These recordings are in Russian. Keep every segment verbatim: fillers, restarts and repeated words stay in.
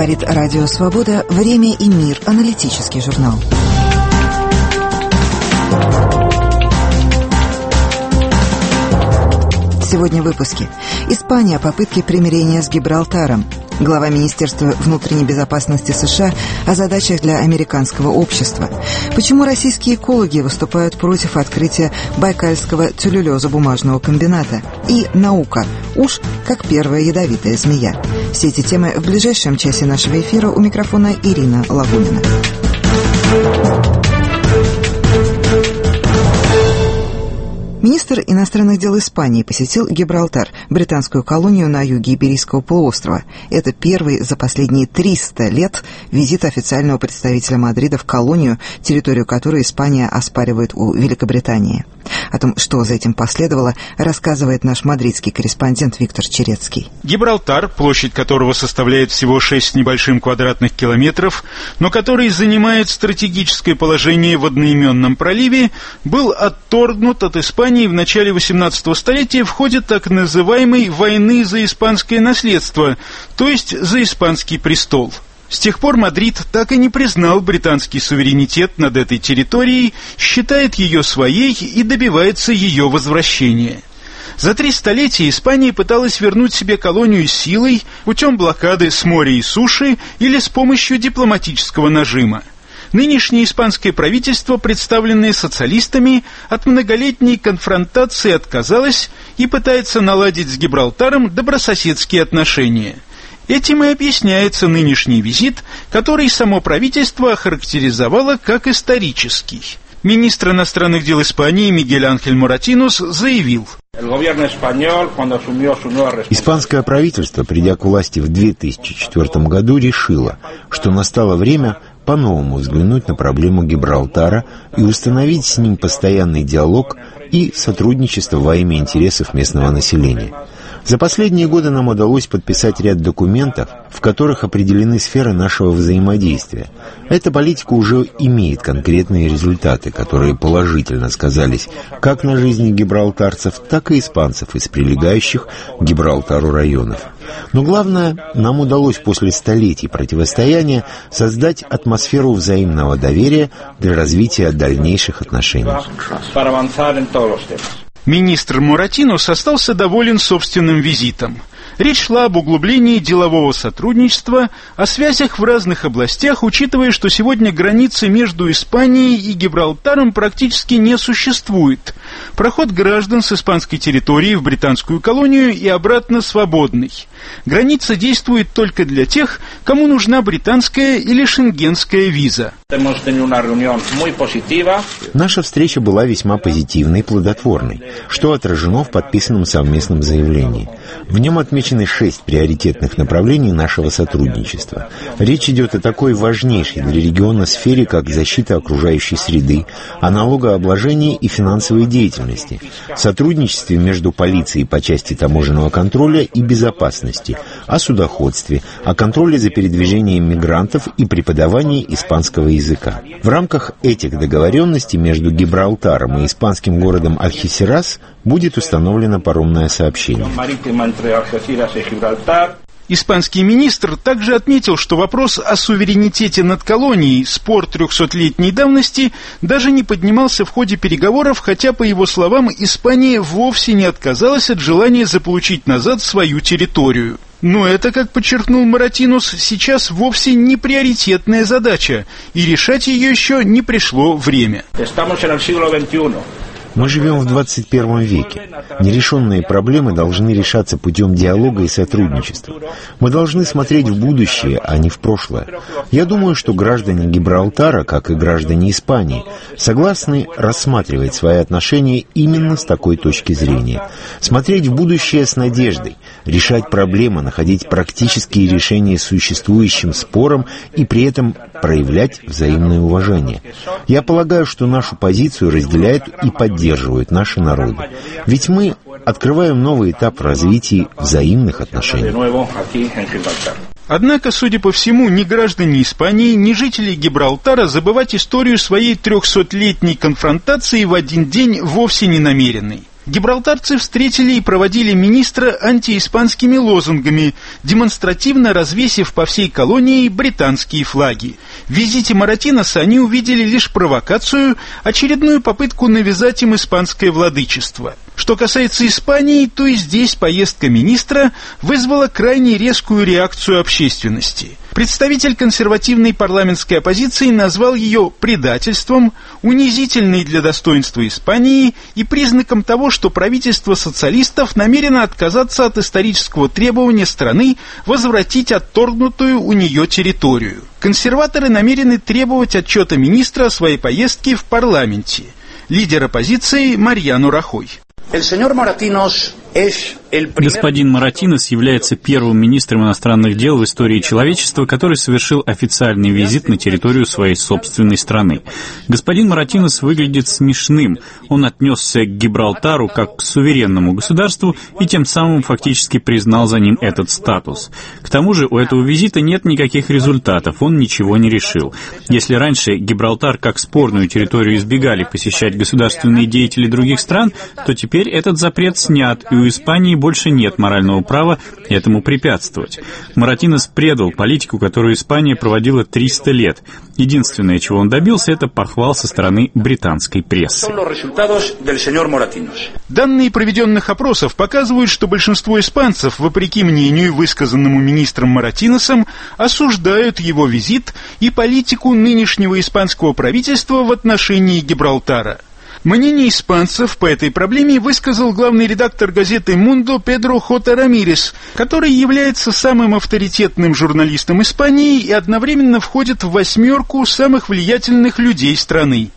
Говорит Радио Свобода. Время и мир. Аналитический журнал. Сегодня в выпуске. Испания. Попытки примирения с Гибралтаром. Глава Министерства внутренней безопасности США о задачах для американского общества. Почему российские экологи выступают против открытия байкальского целлюлезо-бумажного комбината. И наука. Уж как первая ядовитая змея. Все эти темы в ближайшем часе нашего эфира. У микрофона Ирина Лагунина. Министр иностранных дел Испании посетил Гибралтар, британскую колонию на юге Иберийского полуострова. Это первый за последние триста лет визит официального представителя Мадрида в колонию, территорию которой Испания оспаривает у Великобритании. О том, что за этим последовало, рассказывает наш мадридский корреспондент Виктор Черецкий. Гибралтар, площадь которого составляет всего шесть с небольшим квадратных километров, но который занимает стратегическое положение в одноименном проливе, был отторгнут от Испании в начале восемнадцатого столетия в ходе так называемой «войны за испанское наследство», то есть за испанский престол. С тех пор Мадрид так и не признал британский суверенитет над этой территорией, считает ее своей и добивается ее возвращения. За три столетия Испания пыталась вернуть себе колонию силой, путем блокады с моря и суши или с помощью дипломатического нажима. Нынешнее испанское правительство, представленное социалистами, от многолетней конфронтации отказалось и пытается наладить с Гибралтаром добрососедские отношения. Этим и объясняется нынешний визит, который само правительство охарактеризовало как исторический. Министр иностранных дел Испании Мигель Анхель Моратинос заявил: Испанское правительство, придя к власти в две тысячи четвёртом году, решило, что настало время по-новому взглянуть на проблему Гибралтара и установить с ним постоянный диалог и сотрудничество во имя интересов местного населения. За последние годы нам удалось подписать ряд документов, в которых определены сферы нашего взаимодействия. Эта политика уже имеет конкретные результаты, которые положительно сказались как на жизни гибралтарцев, так и испанцев из прилегающих к Гибралтару районов. Но главное, нам удалось после столетий противостояния создать атмосферу взаимного доверия для развития дальнейших отношений. Министр Моратинос остался доволен собственным визитом. Речь шла об углублении делового сотрудничества, о связях в разных областях, учитывая, что сегодня границы между Испанией и Гибралтаром практически не существует. Проход граждан с испанской территории в британскую колонию и обратно свободный. Граница действует только для тех, кому нужна британская или шенгенская виза. Наша встреча была весьма позитивной и плодотворной, что отражено в подписанном совместном заявлении. В нем отмечены шесть приоритетных направлений нашего сотрудничества. Речь идет о такой важнейшей для региона сфере, как защита окружающей среды, о налогообложении и финансовой деятельности, сотрудничестве между полицией по части таможенного контроля и безопасности, о судоходстве, о контроле за передвижением мигрантов и преподавании испанского языка. В рамках этих договоренностей между Гибралтаром и испанским городом Альхесирас будет установлено паромное сообщение. Испанский министр также отметил, что вопрос о суверенитете над колонией, спор трехсотлетней давности, даже не поднимался в ходе переговоров, хотя, по его словам, Испания вовсе не отказалась от желания заполучить назад свою территорию. Но это, как подчеркнул Моратинос, сейчас вовсе не приоритетная задача, и решать ее еще не пришло время. Мы живем в двадцать первом веке. Нерешенные проблемы должны решаться путем диалога и сотрудничества. Мы должны смотреть в будущее, а не в прошлое. Я думаю, что граждане Гибралтара, как и граждане Испании, согласны рассматривать свои отношения именно с такой точки зрения. Смотреть в будущее с надеждой, решать проблемы, находить практические решения существующим спорам и при этом проявлять взаимное уважение. Я полагаю, что нашу позицию разделяют и поддерживают наши народы. Ведь мы открываем новый этап в развитии взаимных отношений. Однако, судя по всему, ни граждане Испании, ни жители Гибралтара забывать историю своей трехсотлетней конфронтации в один день вовсе не намерены. Гибралтарцы встретили и проводили министра антииспанскими лозунгами, демонстративно развесив по всей колонии британские флаги. В визите Моратиноса они увидели лишь провокацию, очередную попытку навязать им испанское владычество. Что касается Испании, то и здесь поездка министра вызвала крайне резкую реакцию общественности. Представитель консервативной парламентской оппозиции назвал ее предательством, унизительной для достоинства Испании и признаком того, что правительство социалистов намерено отказаться от исторического требования страны возвратить отторгнутую у нее территорию. Консерваторы намерены требовать отчета министра о своей поездке в парламенте. Лидер оппозиции Марьяно Рахой. Господин Моратинос является первым министром иностранных дел в истории человечества, который совершил официальный визит на территорию своей собственной страны. Господин Моратинос выглядит смешным. Он отнесся к Гибралтару как к суверенному государству и тем самым фактически признал за ним этот статус. К тому же у этого визита нет никаких результатов, он ничего не решил. Если раньше Гибралтар как спорную территорию избегали посещать государственные деятели других стран, то теперь этот запрет снят, и у Испании больше нет морального права этому препятствовать. Моратинос предал политику, которую Испания проводила триста лет. Единственное, чего он добился, это похвал со стороны британской прессы. Данные проведенных опросов показывают, что большинство испанцев, вопреки мнению, высказанному министром Моратиносом, осуждают его визит и политику нынешнего испанского правительства в отношении Гибралтара. Мнение испанцев по этой проблеме высказал главный редактор газеты «Мундо» Педро Хота Рамирес, который является самым авторитетным журналистом Испании и одновременно входит в восьмерку самых влиятельных людей страны.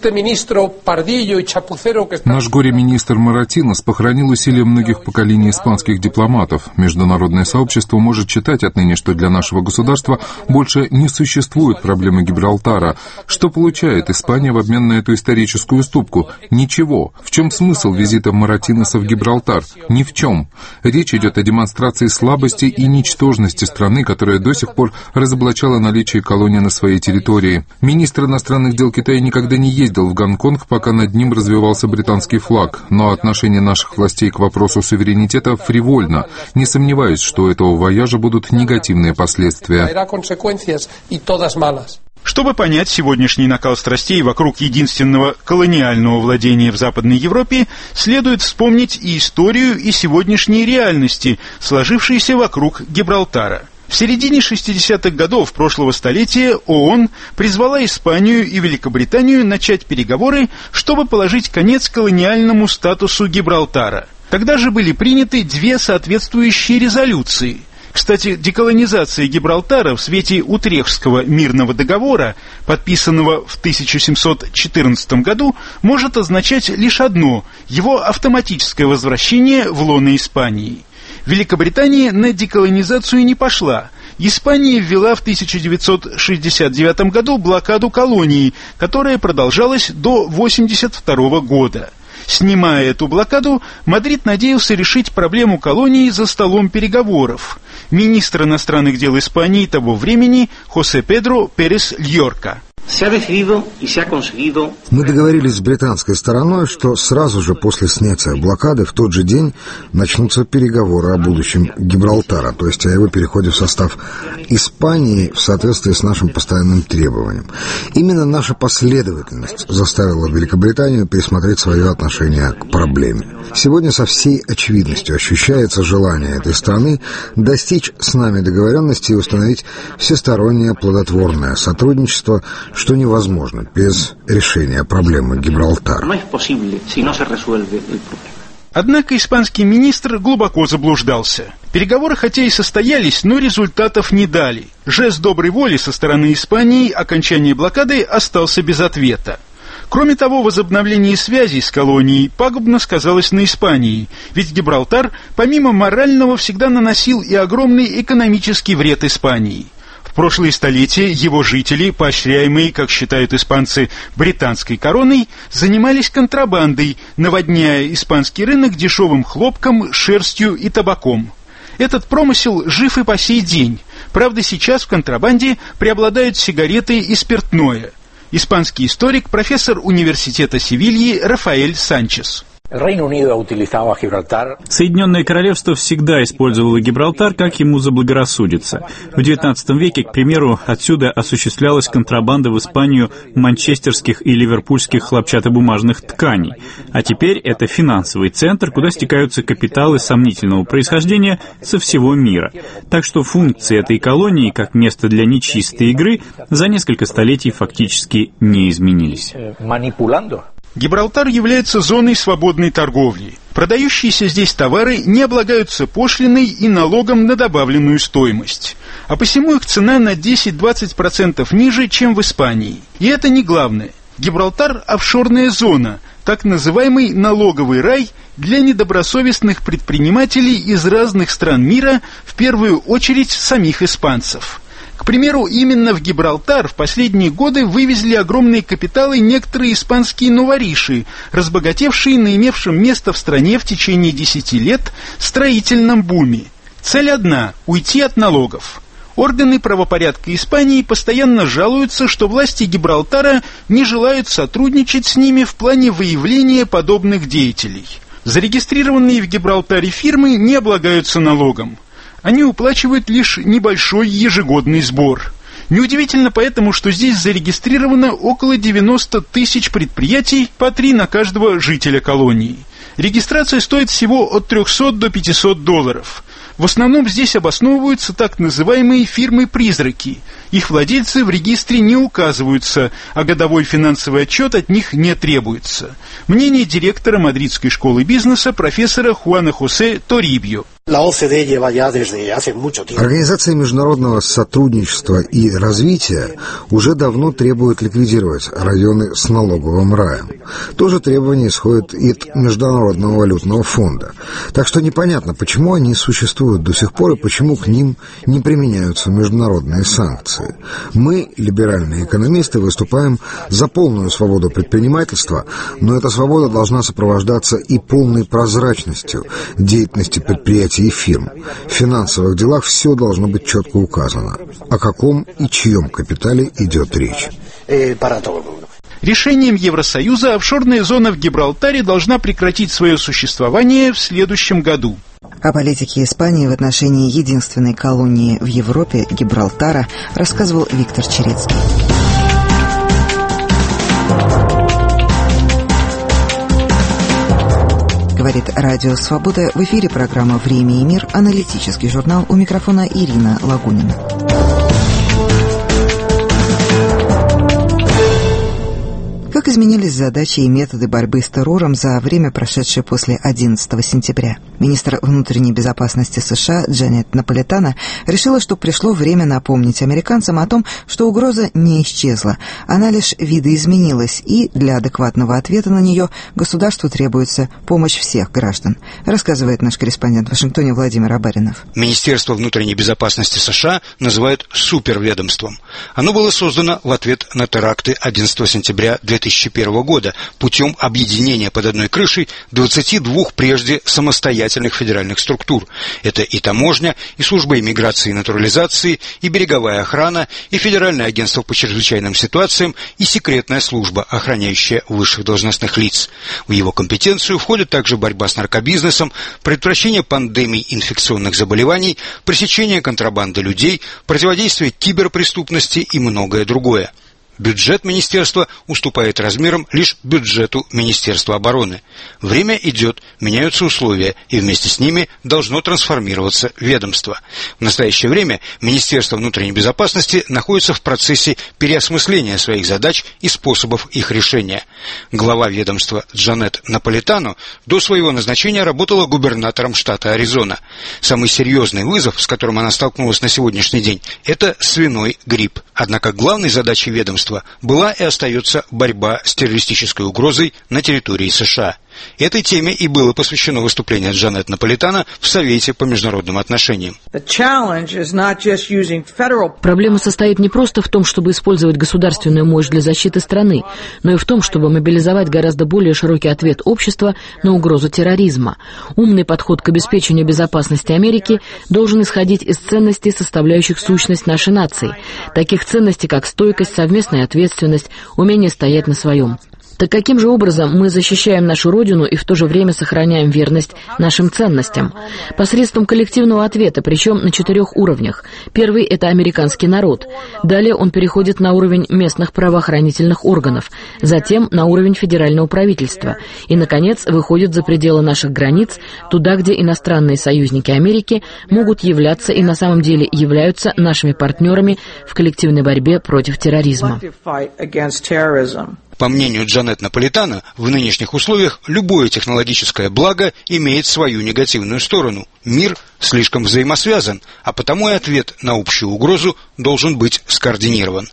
Наш горе-министр Моратинос похоронил усилия многих поколений испанских дипломатов. Международное сообщество может считать отныне, что для нашего государства больше не существует проблемы Гибралтара. Что получает Испания в обмен на эту историческую уступку? Ничего. В чем смысл визита Моратиноса в Гибралтар? Ни в чем. Речь идет о демонстрации слабости и ничтожности страны, которая до сих пор разоблачала наличие колонии на своей территории. Министр иностранных дел Китая никогда не ездил в Гонконг, пока над ним развивался британский флаг, но отношение наших властей к вопросу суверенитета фривольно. Не сомневаюсь, что у этого вояжа будут негативные последствия. Чтобы понять сегодняшний накал страстей вокруг единственного колониального владения в Западной Европе, следует вспомнить и историю, и сегодняшние реальности, сложившиеся вокруг Гибралтара. В середине шестидесятых годов прошлого столетия ООН призвала Испанию и Великобританию начать переговоры, чтобы положить конец колониальному статусу Гибралтара. Тогда же были приняты две соответствующие резолюции. Кстати, деколонизация Гибралтара в свете Утрехтского мирного договора, подписанного в тысяча семьсот четырнадцатом году, может означать лишь одно – его автоматическое возвращение в лоно Испании. Великобритания на деколонизацию не пошла. Испания ввела в тысяча девятьсот шестьдесят девятом году блокаду колонии, которая продолжалась до восемьдесят второго года. Снимая эту блокаду, Мадрид надеялся решить проблему колонии за столом переговоров. Министр иностранных дел Испании того времени Хосе Педро Перес Льорка. Мы договорились с британской стороной, что сразу же после снятия блокады в тот же день начнутся переговоры о будущем Гибралтара, то есть о его переходе в состав Испании в соответствии с нашим постоянным требованием. Именно наша последовательность заставила Великобританию пересмотреть свое отношение к проблеме. Сегодня со всей очевидностью ощущается желание этой страны достичь с нами договоренности и установить всестороннее плодотворное сотрудничество, что невозможно без решения проблемы Гибралтара. Однако испанский министр глубоко заблуждался. Переговоры хотя и состоялись, но результатов не дали. Жест доброй воли со стороны Испании окончание блокады остался без ответа. Кроме того, возобновление связей с колонией пагубно сказалось на Испании, ведь Гибралтар, помимо морального, всегда наносил и огромный экономический вред Испании. В прошлые столетия его жители, поощряемые, как считают испанцы, британской короной, занимались контрабандой, наводняя испанский рынок дешевым хлопком, шерстью и табаком. Этот промысел жив и по сей день. Правда, сейчас в контрабанде преобладают сигареты и спиртное. Испанский историк, профессор университета Севильи Рафаэль Санчес. Соединенное Королевство всегда использовало Гибралтар, как ему заблагорассудится. В девятнадцатом веке, к примеру, отсюда осуществлялась контрабанда в Испанию манчестерских и ливерпульских хлопчатобумажных тканей. А теперь это финансовый центр, куда стекаются капиталы сомнительного происхождения со всего мира. Так что функции этой колонии, как место для нечистой игры, за несколько столетий фактически не изменились. Гибралтар является зоной свободной торговли. Продающиеся здесь товары не облагаются пошлиной и налогом на добавленную стоимость. А посему их цена на десять-двадцать процентов ниже, чем в Испании. И это не главное. Гибралтар – офшорная зона, так называемый налоговый рай для недобросовестных предпринимателей из разных стран мира, в первую очередь самих испанцев. К примеру, именно в Гибралтар в последние годы вывезли огромные капиталы некоторые испанские новориши, разбогатевшие на имевшем место в стране в течение десяти лет строительном буме. Цель одна – уйти от налогов. Органы правопорядка Испании постоянно жалуются, что власти Гибралтара не желают сотрудничать с ними в плане выявления подобных деятелей. Зарегистрированные в Гибралтаре фирмы не облагаются налогом. Они уплачивают лишь небольшой ежегодный сбор. Неудивительно поэтому, что здесь зарегистрировано около девяноста тысяч предприятий, по три на каждого жителя колонии. Регистрация стоит всего от трехсот до пятисот долларов. В основном здесь обосновываются так называемые фирмы-призраки. Их владельцы в регистре не указываются, а годовой финансовый отчет от них не требуется. Мнение директора Мадридской школы бизнеса профессора Хуана Хосе Торибьо. Организация международного сотрудничества и развития уже давно требует ликвидировать районы с налоговым раем. То же требование исходит и от Международного валютного фонда. Так что непонятно, почему они существуют до сих пор и почему к ним не применяются международные санкции. Мы, либеральные экономисты, выступаем за полную свободу предпринимательства, но эта свобода должна сопровождаться и полной прозрачностью деятельности предприятий и фирм. В финансовых делах все должно быть четко указано. О каком и чьем капитале идет речь. Решением Евросоюза офшорная зона в Гибралтаре должна прекратить свое существование в следующем году. О политике Испании в отношении единственной колонии в Европе, Гибралтара, рассказывал Виктор Черецкий. Говорит Радио Свобода. В эфире программа «Время и мир», аналитический журнал. У микрофона Ирина Лагунина. Как изменились задачи и методы борьбы с террором за время, прошедшее после одиннадцатого сентября? Министр внутренней безопасности США Джанет Наполитано решила, что пришло время напомнить американцам о том, что угроза не исчезла. Она лишь видоизменилась, и для адекватного ответа на нее государству требуется помощь всех граждан, рассказывает наш корреспондент в Вашингтоне Владимир Абаринов. Министерство внутренней безопасности США называют суперведомством. Оно было создано в ответ на теракты одиннадцатого сентября две тысячи первого года путем объединения под одной крышей двадцати двух прежде самостоятельных федеральных структур. Это и таможня, и служба иммиграции и натурализации, и береговая охрана, и Федеральное агентство по чрезвычайным ситуациям, и секретная служба, охраняющая высших должностных лиц. В его компетенцию входит также борьба с наркобизнесом, предотвращение пандемий инфекционных заболеваний, пресечение контрабанды людей, противодействие киберпреступности и многое другое. Бюджет министерства уступает размером лишь бюджету Министерства обороны. Время идет, меняются условия, и вместе с ними должно трансформироваться ведомство. В настоящее время Министерство внутренней безопасности находится в процессе переосмысления своих задач и способов их решения. Глава ведомства Джанет Наполитано до своего назначения работала губернатором штата Аризона. Самый серьезный вызов, с которым она столкнулась на сегодняшний день, это свиной грипп. Однако главной задачей ведомства была и остается борьба с террористической угрозой на территории США. Этой теме и было посвящено выступление Джанет Наполитано в Совете по международным отношениям. Проблема состоит не просто в том, чтобы использовать государственную мощь для защиты страны, но и в том, чтобы мобилизовать гораздо более широкий ответ общества на угрозу терроризма. Умный подход к обеспечению безопасности Америки должен исходить из ценностей, составляющих сущность нашей нации. Таких ценностей, как стойкость, совместная ответственность, умение стоять на своем. Так каким же образом мы защищаем нашу Родину и в то же время сохраняем верность нашим ценностям? Посредством коллективного ответа, причем на четырех уровнях. Первый — это американский народ. Далее он переходит на уровень местных правоохранительных органов. Затем на уровень федерального правительства. И, наконец, выходит за пределы наших границ, туда, где иностранные союзники Америки могут являться и на самом деле являются нашими партнерами в коллективной борьбе против терроризма. По мнению Джанет Наполитано, в нынешних условиях любое технологическое благо имеет свою негативную сторону. Мир слишком взаимосвязан, а потому и ответ на общую угрозу должен быть скоординирован.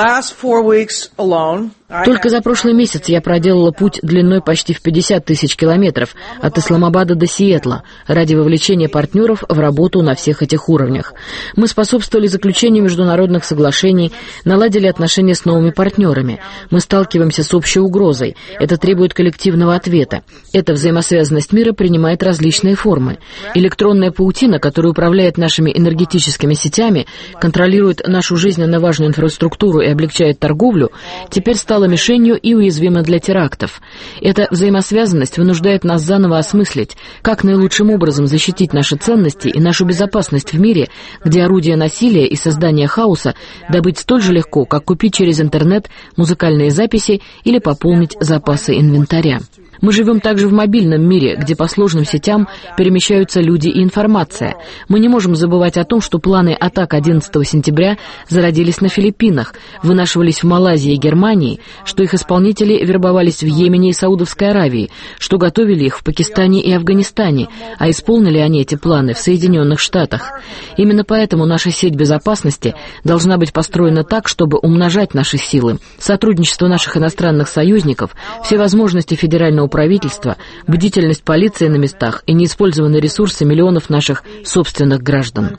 Только за прошлый месяц я проделала путь длиной почти в пятьдесят тысяч километров от Исламабада до Сиэтла ради вовлечения партнеров в работу на всех этих уровнях. Мы способствовали заключению международных соглашений, наладили отношения с новыми партнерами. Мы сталкиваемся с общей угрозой. Это требует коллективного ответа. Эта взаимосвязанность мира принимает различные формы. Электронная паутина, которая управляет нашими энергетическими сетями, контролирует нашу жизненно важную инфраструктуру и облегчает торговлю, теперь стала мишенью и уязвима для терактов. Эта взаимосвязанность вынуждает нас заново осмыслить, как наилучшим образом защитить наши ценности и нашу безопасность в мире, где орудия насилия и создания хаоса добыть столь же легко, как купить через интернет музыкальные записи или пополнить запасы инвентаря. Мы живем также в мобильном мире, где по сложным сетям перемещаются люди и информация. Мы не можем забывать о том, что планы атак одиннадцатого сентября зародились на Филиппинах, вынашивались в Малайзии и Германии, что их исполнители вербовались в Йемене и Саудовской Аравии, что готовили их в Пакистане и Афганистане, а исполнили они эти планы в Соединенных Штатах. Именно поэтому наша сеть безопасности должна быть построена так, чтобы умножать наши силы. Сотрудничество наших иностранных союзников, все возможности федерального правительства, бдительность полиции на местах и неиспользованные ресурсы миллионов наших собственных граждан.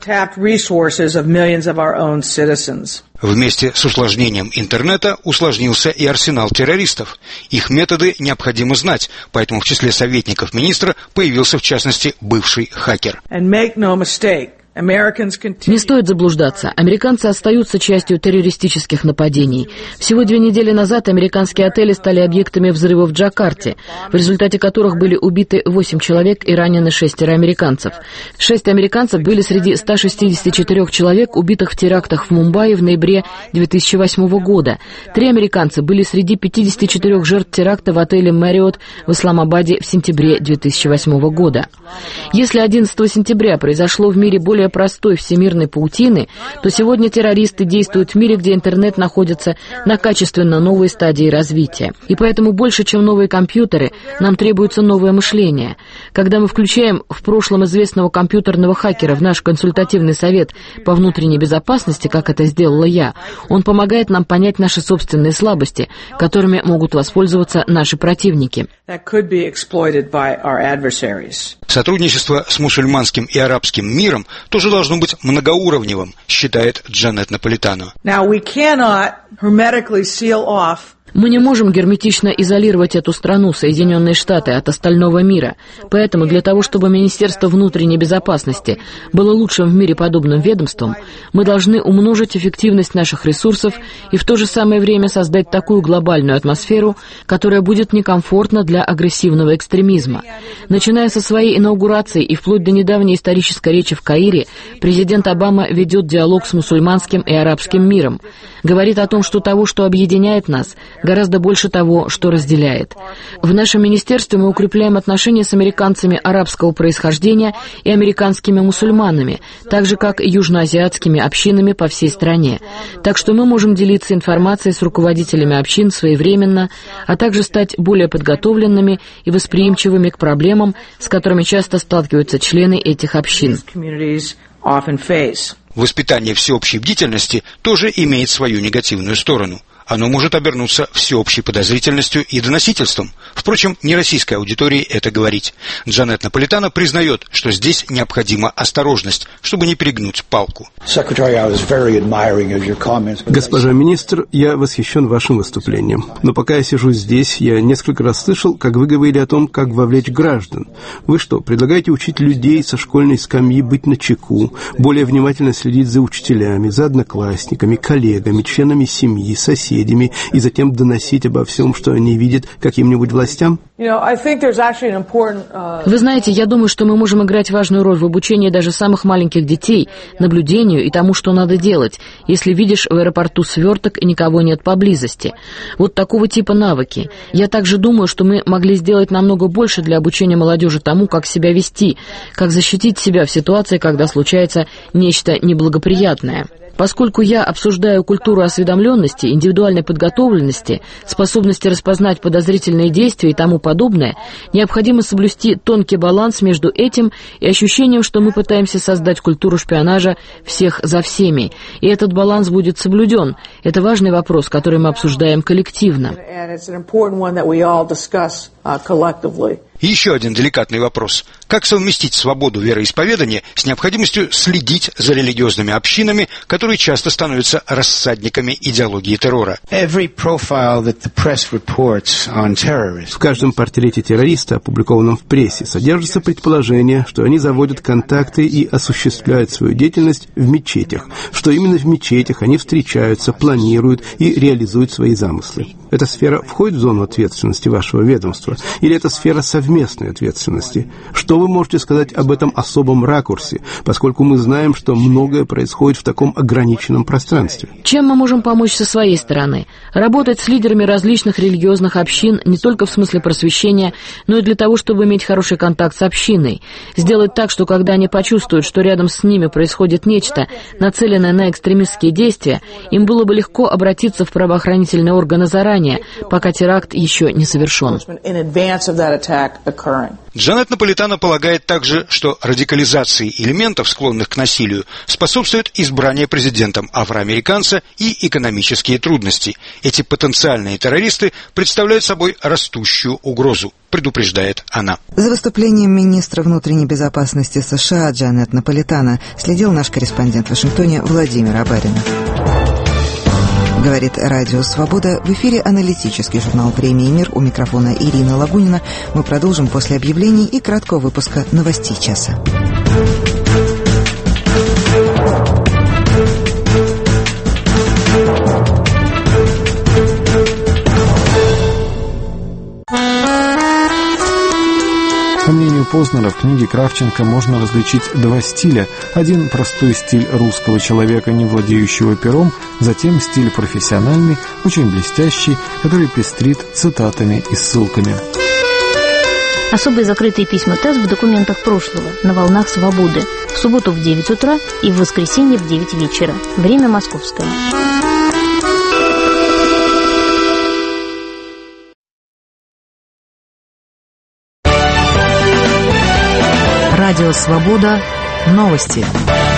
Вместе с усложнением интернета усложнился и арсенал террористов. Их методы необходимо знать, поэтому в числе советников министра появился в частности бывший хакер. Не стоит заблуждаться. Американцы остаются частью террористических нападений. Всего две недели назад американские отели стали объектами взрывов в Джакарте, в результате которых были убиты восемь человек и ранены шестеро американцев. Шесть американцев были среди ста шестидесяти четырёх человек, убитых в терактах в Мумбаи в ноябре две тысячи восьмого года. Три американца были среди пятидесяти четырёх жертв теракта в отеле Marriott в Исламабаде в сентябре две тысячи восьмого года. Если одиннадцатого сентября произошло в мире более простой всемирной паутины, то сегодня террористы действуют в мире, где интернет находится на качественно новой стадии развития. И поэтому больше, чем новые компьютеры, нам требуется новое мышление. Когда мы включаем в прошлом известного компьютерного хакера в наш консультативный совет по внутренней безопасности, как это сделала я, он помогает нам понять наши собственные слабости, которыми могут воспользоваться наши противники. Сотрудничество с мусульманским и арабским миром тоже должно быть многоуровневым, считает Джанет Наполитано. Мы не можем герметично изолировать эту страну, Соединенные Штаты, от остального мира. Поэтому для того, чтобы Министерство внутренней безопасности было лучшим в мире подобным ведомством, мы должны умножить эффективность наших ресурсов и в то же самое время создать такую глобальную атмосферу, которая будет некомфортна для агрессивного экстремизма. Начиная со своей инаугурации и вплоть до недавней исторической речи в Каире, президент Обама ведет диалог с мусульманским и арабским миром. Говорит о том, что того, что объединяет нас, гораздо больше того, что разделяет. В нашем министерстве мы укрепляем отношения с американцами арабского происхождения и американскими мусульманами, так же, как и южноазиатскими общинами по всей стране. Так что мы можем делиться информацией с руководителями общин своевременно, а также стать более подготовленными и восприимчивыми к проблемам, с которыми часто сталкиваются члены этих общин. Воспитание всеобщей бдительности тоже имеет свою негативную сторону. Оно может обернуться всеобщей подозрительностью и доносительством. Впрочем, не российской аудитории это говорить. Джанет Наполитано признает, что здесь необходима осторожность, чтобы не перегнуть палку. Госпожа министр, я восхищен вашим выступлением. Но пока я сижу здесь, я несколько раз слышал, как вы говорили о том, как вовлечь граждан. Вы что, предлагаете учить людей со школьной скамьи быть начеку, более внимательно следить за учителями, за одноклассниками, коллегами, членами семьи, соседями, соседями и затем доносить обо всем, что они видят, каким-нибудь властям? Вы знаете, я думаю, что мы можем играть важную роль в обучении даже самых маленьких детей, наблюдению и тому, что надо делать, если видишь в аэропорту сверток и никого нет поблизости. Вот такого типа навыки. Я также думаю, что мы могли сделать намного больше для обучения молодежи тому, как себя вести, как защитить себя в ситуации, когда случается нечто неблагоприятное. Поскольку я обсуждаю культуру осведомленности, индивидуальной подготовленности, способности распознать подозрительные действия и тому подобное, необходимо соблюсти тонкий баланс между этим и ощущением, что мы пытаемся создать культуру шпионажа всех за всеми. И этот баланс будет соблюден. Это важный вопрос, который мы обсуждаем коллективно. И еще один деликатный вопрос. Как совместить свободу вероисповедания с необходимостью следить за религиозными общинами, которые часто становятся рассадниками идеологии террора? В каждом портрете террориста, опубликованном в прессе, содержится предположение, что они заводят контакты и осуществляют свою деятельность в мечетях, что именно в мечетях они встречаются, планируют и реализуют свои замыслы. Эта сфера входит в зону ответственности вашего ведомства? Или это сфера совместной ответственности? Что вы можете сказать об этом особом ракурсе, поскольку мы знаем, что многое происходит в таком ограниченном пространстве? Чем мы можем помочь со своей стороны? Работать с лидерами различных религиозных общин не только в смысле просвещения, но и для того, чтобы иметь хороший контакт с общиной. Сделать так, что когда они почувствуют, что рядом с ними происходит нечто, нацеленное на экстремистские действия, им было бы легко обратиться в правоохранительные органы заранее, пока теракт еще не совершен. Джанет Наполитано полагает также, что радикализации элементов, склонных к насилию, способствует избрание президентом афроамериканца и экономические трудности. Эти потенциальные террористы представляют собой растущую угрозу, предупреждает она. За выступлением министра внутренней безопасности США Джанет Наполитано следил наш корреспондент в Вашингтоне Владимир Абарин. Говорит Радио Свобода. В эфире аналитический журнал «Премии Мир». У микрофона Ирина Лагунина. Мы продолжим после объявлений и краткого выпуска новостей часа. По мнению Познера, в книге Кравченко можно различить два стиля. Один – простой стиль русского человека, не владеющего пером, затем стиль профессиональный, очень блестящий, который пестрит цитатами и ссылками. Особые закрытые письма ТАСС в документах прошлого на волнах свободы. В субботу в девять утра и в воскресенье в девять вечера. Время московское. Радио Свобода. Новости.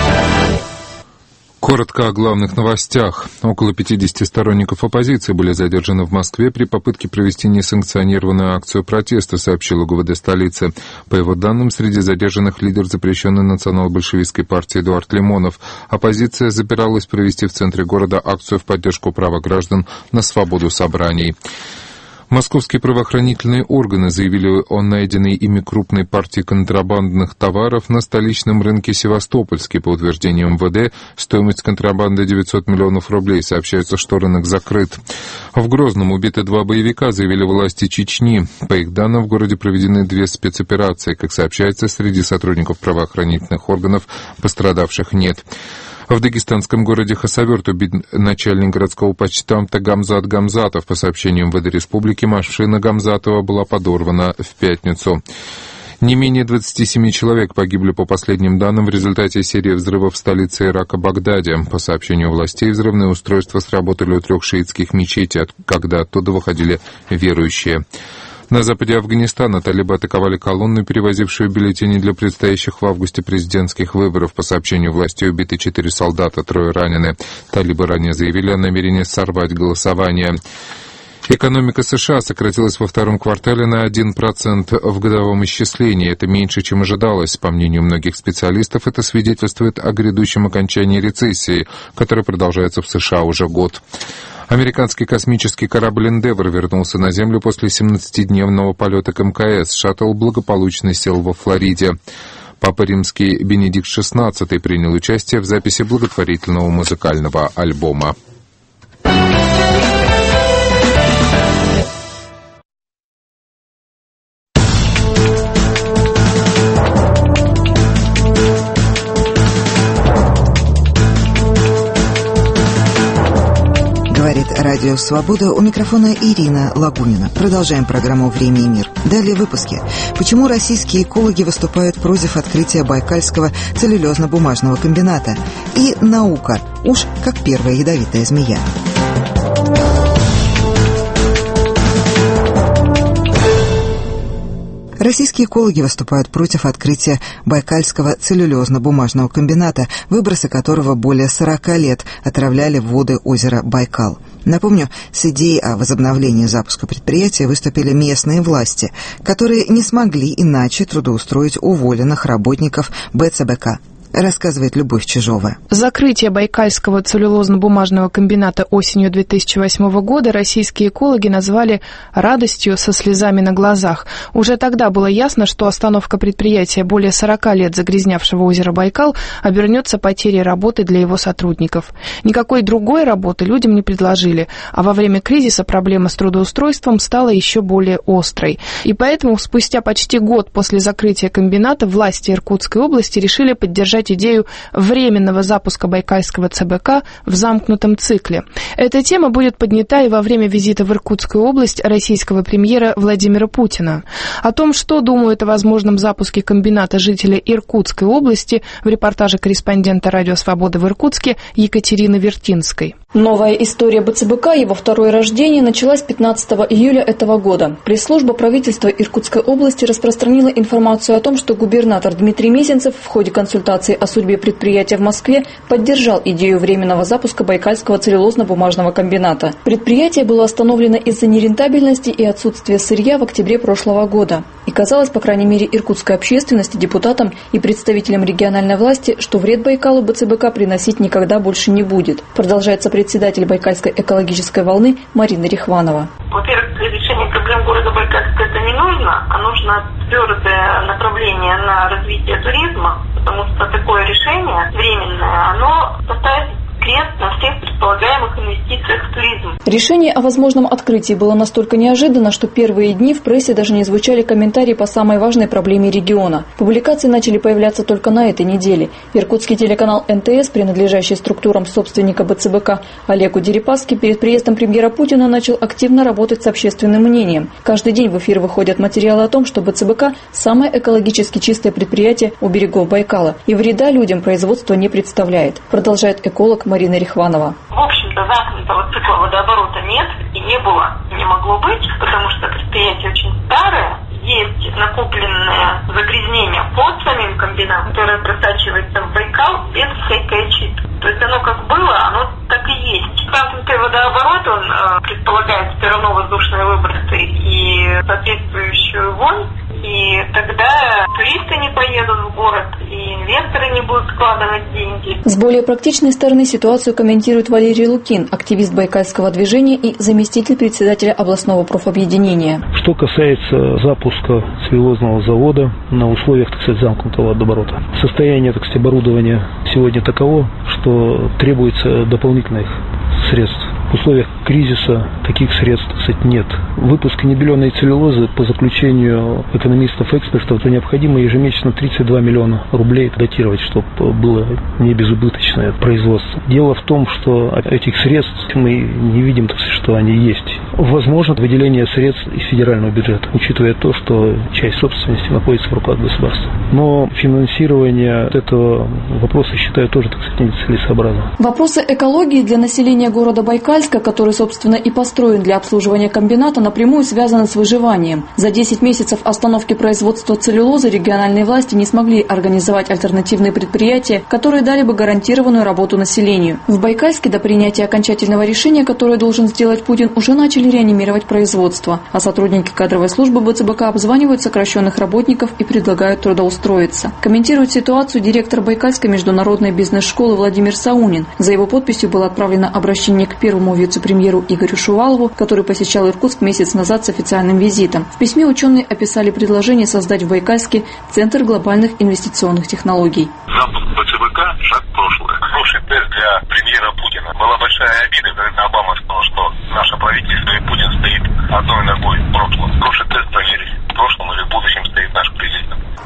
Коротко о главных новостях. Около пятидесяти сторонников оппозиции были задержаны в Москве при попытке провести несанкционированную акцию протеста, сообщил УГВД столицы. По его данным, среди задержанных лидер запрещенной национал-большевистской партии Эдуард Лимонов. Оппозиция собиралась провести в центре города акцию в поддержку права граждан на свободу собраний. Московские правоохранительные органы заявили о найденной ими крупной партии контрабандных товаров на столичном рынке Севастопольске. По утверждению МВД, стоимость контрабанды девятьсот миллионов рублей. Сообщается, что рынок закрыт. В Грозном убиты два боевика, заявили власти Чечни. По их данным, в городе проведены две спецоперации. Как сообщается, среди сотрудников правоохранительных органов пострадавших нет. В дагестанском городе Хасавюрт убит начальник городского почтамта Гамзат Гамзатов. По сообщению МВД Республики, машина Гамзатова была подорвана в пятницу. Не менее двадцати семи человек погибли по последним данным в результате серии взрывов в столице Ирака Багдаде. По сообщению властей, взрывные устройства сработали у трех шиитских мечетей, когда оттуда выходили верующие. На западе Афганистана талибы атаковали колонну, перевозившую бюллетени для предстоящих в августе президентских выборов. По сообщению властей, убиты четыре солдата, трое ранены. Талибы ранее заявили о намерении сорвать голосование. Экономика США сократилась во втором квартале на один процент в годовом исчислении. Это меньше, чем ожидалось. По мнению многих специалистов, это свидетельствует о грядущем окончании рецессии, которая продолжается в США уже год. Американский космический корабль «Эндевр» вернулся на Землю после семнадцатидневного полета к МКС. Шаттл благополучно сел во Флориде. Папа Римский Бенедикт шестнадцатый принял участие в записи благотворительного музыкального альбома. Радио «Свобода», у микрофона Ирина Лагунина. Продолжаем программу «Время и мир». Далее в выпуске. Почему российские экологи выступают против открытия Байкальского целлюлезно-бумажного комбината? И наука. Уж как первая ядовитая змея. Российские экологи выступают против открытия Байкальского целлюлезно-бумажного комбината, выбросы которого более сорока лет отравляли воды озера Байкал. Напомню, с идеей о возобновлении запуска предприятия выступили местные власти, которые не смогли иначе трудоустроить уволенных работников бэ цэ бэ ка. Рассказывает Любовь Чижова. Закрытие Байкальского целлюлозно-бумажного комбината осенью две тысячи восьмого года российские экологи назвали радостью со слезами на глазах. Уже тогда было ясно, что остановка предприятия, более сорока лет загрязнявшего озеро Байкал, обернется потерей работы для его сотрудников. Никакой другой работы людям не предложили, а во время кризиса проблема с трудоустройством стала еще более острой. И поэтому спустя почти год после закрытия комбината власти Иркутской области решили поддержать идею временного запуска Байкальского цэ бэ ка в замкнутом цикле. Эта тема будет поднята и во время визита в Иркутскую область российского премьера Владимира Путина. О том, что думают о возможном запуске комбината жители Иркутской области, в репортаже корреспондента «Радио Свобода» в Иркутске Екатерины Вертинской. Новая история бэ цэ бэ ка, его второе рождение, началась пятнадцатого июля этого года. Пресс-служба правительства Иркутской области распространила информацию о том, что губернатор Дмитрий Мезенцев в ходе консультации о судьбе предприятия в Москве поддержал идею временного запуска Байкальского целлюлозно-бумажного комбината. Предприятие было остановлено из-за нерентабельности и отсутствия сырья в октябре прошлого года. И казалось, по крайней мере, иркутской общественности, депутатам и представителям региональной власти, что вред Байкалу бэ цэ бэ ка приносить никогда больше не будет. Продолжается председатель Байкальской экологической волны Марина Рихванова. Во-первых, для решения проблем города Байкальска это не нужно, а нужно твердое направление на развитие туризма, потому что такое решение временное, оно поставит крест на всех предполагаемых инвестициях в туризм. Решение о возможном открытии было настолько неожиданно, что первые дни в прессе даже не звучали комментарии по самой важной проблеме региона. Публикации начали появляться только на этой неделе. Иркутский телеканал эн тэ эс, принадлежащий структурам собственника бэ цэ бэ ка Олегу Дерипаски, перед приездом премьера Путина начал активно работать с общественным мнением. Каждый день в эфир выходят материалы о том, что бэ цэ бэ ка – самое экологически чистое предприятие у берегов Байкала и вреда людям производство не представляет, продолжает эколог Марина Рихванова. В общем-то, замкнутого цикла водооборота нет и не было, не могло быть, потому что предприятие очень старое, есть накопленное загрязнение под самим комбинатом, которое просачивается в Байкал без всякой очистки. То есть оно как было, оно так и есть. Замкнутый водооборот, он э, предполагает все равно воздушные выбросы и соответствующую вонь, и тогда туристы не поедут в город, и инвесторы не будут вкладывать деньги. С более практичной стороны ситуацию комментирует Валерий Лукин, активист Байкальского движения и заместитель председателя областного профобъединения. Что касается запуска целлюлозного завода на условиях, так сказать, замкнутого водооборота. Состояние, так сказать, оборудования сегодня таково, что требуется дополнительных средств. В условиях кризиса таких средств, кстати, нет. Выпуск небеленой целлюлозы по заключению экономистов-экспертов то необходимо ежемесячно тридцать два миллиона рублей датировать, чтобы было не безубыточное производство. Дело в том, что этих средств мы не видим, так сказать, что они есть. Возможно выделение средств из федерального бюджета, учитывая то, что часть собственности находится в руках государства. Но финансирование этого вопроса, считаю, тоже, так сказать, нецелесообразно. Вопросы экологии для населения города Байкал, который, собственно, и построен для обслуживания комбината, напрямую связаны с выживанием. За десять месяцев остановки производства целлюлозы региональные власти не смогли организовать альтернативные предприятия, которые дали бы гарантированную работу населению. В Байкальске до принятия окончательного решения, которое должен сделать Путин, уже начали реанимировать производство, а сотрудники кадровой службы бэ цэ бэ ка обзванивают сокращенных работников и предлагают трудоустроиться. Комментирует ситуацию директор Байкальской международной бизнес-школы Владимир Саунин. За его подписью было отправлено обращение к первому вице-премьеру Игорю Шувалову, который посещал Иркутск месяц назад с официальным визитом. В письме ученые описали предложение создать в Байкальске Центр глобальных инвестиционных технологий. Запуск бэ цэ бэ ка – шаг в прошлое. Хороший тест для премьера Путина. Была большая обида, когда Обама сказал, что наше правительство и Путин стоит одной ногой в прошлом. Хороший тест проверить, в прошлом или в будущем стоит наш президент.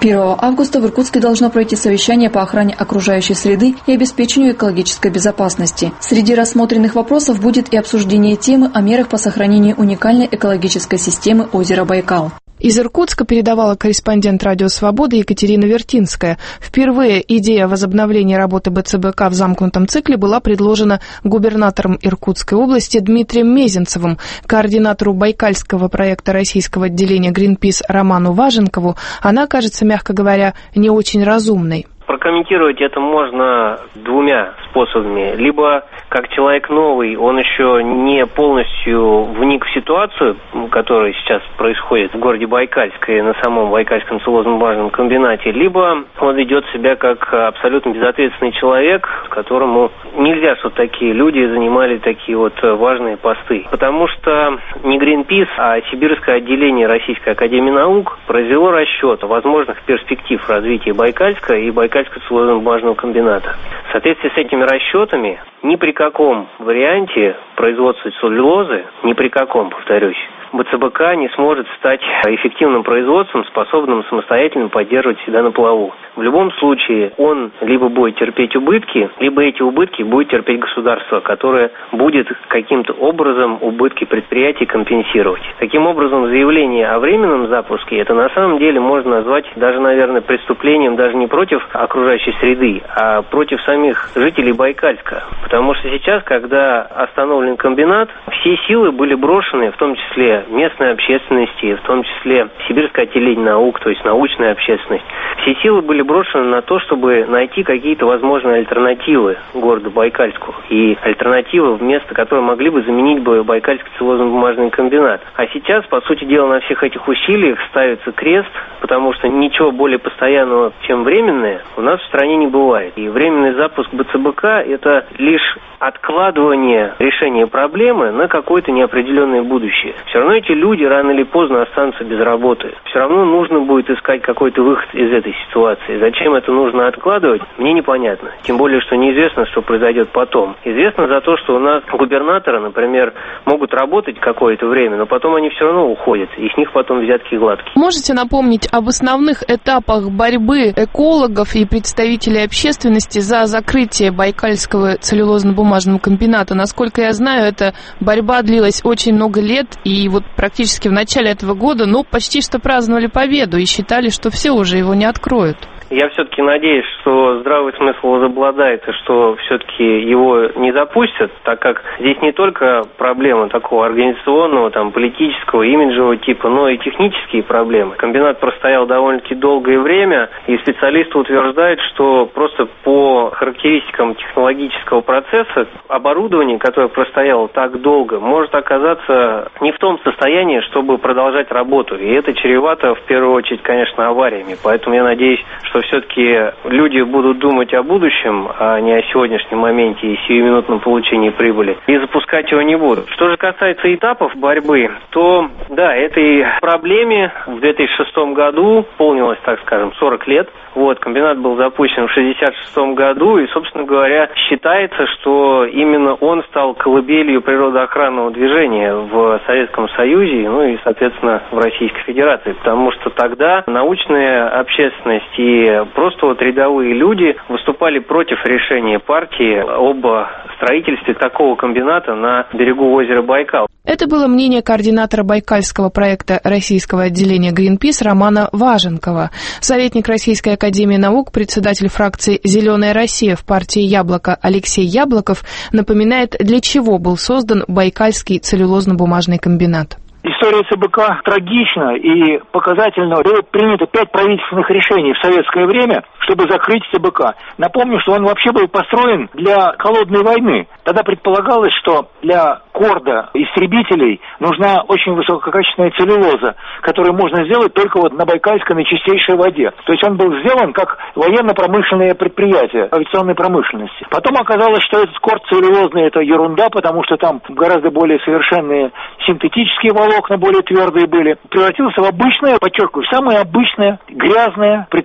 первого августа в Иркутске должно пройти совещание по охране окружающей среды и обеспечению экологической безопасности. Среди рассмотренных вопросов будет и обсуждение темы о мерах по сохранению уникальной экологической системы озера Байкал. Из Иркутска передавала корреспондент «Радио Свобода» Екатерина Вертинская. Впервые идея возобновления работы БЦБК в замкнутом цикле была предложена губернатором Иркутской области Дмитрием Мезенцевым. Координатору байкальского проекта российского отделения Greenpeace Роману Важенкову она кажется, мягко говоря, не очень разумной. Прокомментировать это можно двумя способами. Либо, как человек новый, он еще не полностью вник в ситуацию, которая сейчас происходит в городе Байкальск и на самом Байкальском целлюлозно-бумажном комбинате, либо он ведет себя как абсолютно безответственный человек, которому нельзя, чтобы такие люди занимали такие вот важные посты. Потому что не Greenpeace, а Сибирское отделение Российской академии наук произвело расчет возможных перспектив развития Байкальска и Байкальского целлюлозно-бумажного комбината. В соответствии с этими расчетами ни при каком варианте производства целлюлозы, ни при каком, повторюсь, БЦБК не сможет стать эффективным производством, способным самостоятельно поддерживать себя на плаву. В любом случае он либо будет терпеть убытки, либо эти убытки будет терпеть государство, которое будет каким-то образом убытки предприятий компенсировать. Таким образом, заявление о временном запуске, это на самом деле можно назвать даже, наверное, преступлением даже не против окружающей среды, а против самих жителей Байкальска. Потому что сейчас, когда остановлен комбинат, все силы были брошены, в том числе местной общественности, в том числе Сибирское отделение наук, то есть научная общественность. Все силы были брошены на то, чтобы найти какие-то возможные альтернативы городу Байкальску. И альтернативы в место, которые могли бы заменить бы Байкальский целлюлозно-бумажный комбинат. А сейчас, по сути дела, на всех этих усилиях ставится крест, потому что ничего более постоянного, чем временное, у нас в стране не бывает. И временный запуск БЦБК – это лишь откладывание решения проблемы на какое-то неопределенное будущее. Все равно эти люди рано или поздно останутся без работы. Все равно нужно будет искать какой-то выход из этой ситуации. Зачем это нужно откладывать, мне непонятно. Тем более, что неизвестно, что произойдет потом. Известно за то, что у нас губернаторы, например, могут работать какое-то время, но потом они все равно уходят, и с них потом взятки гладкие. Можете напомнить об основных этапах борьбы экологов и представителей общественности за закрытие Байкальского целлюлозно-бумажного комбината? Насколько я знаю, эта борьба длилась очень много лет, и вот практически в начале этого года, ну, почти что праздновали победу и считали, что все уже его не откроют. Я все-таки надеюсь, что здравый смысл возобладает и что все-таки его не запустят, так как здесь не только проблема такого организационного, там, политического, имиджевого типа, но и технические проблемы. Комбинат простоял довольно-таки долгое время, и специалисты утверждают, что просто по характеристикам технологического процесса оборудование, которое простояло так долго, может оказаться не в том состоянии, чтобы продолжать работу. И это чревато, в первую очередь, конечно, авариями. Поэтому я надеюсь, что все-таки люди будут думать о будущем, а не о сегодняшнем моменте и сиюминутном получении прибыли, и запускать его не будут. Что же касается этапов борьбы, то, да, этой проблеме в две тысячи шестом году полнилось, так скажем, сорок лет. Вот, комбинат был запущен в шестьдесят шестом году, и, собственно говоря, считается, что именно он стал колыбелью природоохранного движения в Советском Союзе, ну и, соответственно, в Российской Федерации, потому что тогда научная общественность и просто вот рядовые люди выступали против решения партии об строительстве такого комбината на берегу озера Байкал. Это было мнение координатора байкальского проекта российского отделения Greenpeace Романа Важенкова. Советник Российской академии наук, председатель фракции «Зеленая Россия» в партии «Яблоко» Алексей Яблоков напоминает, для чего был создан Байкальский целлюлозно-бумажный комбинат. История ЦБК трагична и показательна. Было принято пять правительственных решений в советское время, чтобы закрыть ЦБК. Напомню, что он вообще был построен для холодной войны. Тогда предполагалось, что для корда истребителей нужна очень высококачественная целлюлоза, которую можно сделать только вот на Байкальской, на чистейшей воде. То есть он был сделан как военно-промышленное предприятие авиационной промышленности. Потом оказалось, что этот корд целлюлозный – это ерунда, потому что там гораздо более совершенные синтетические волокна, окна более твердые были, превратился в обычное, подчеркиваю, самое обычное грязное предприятие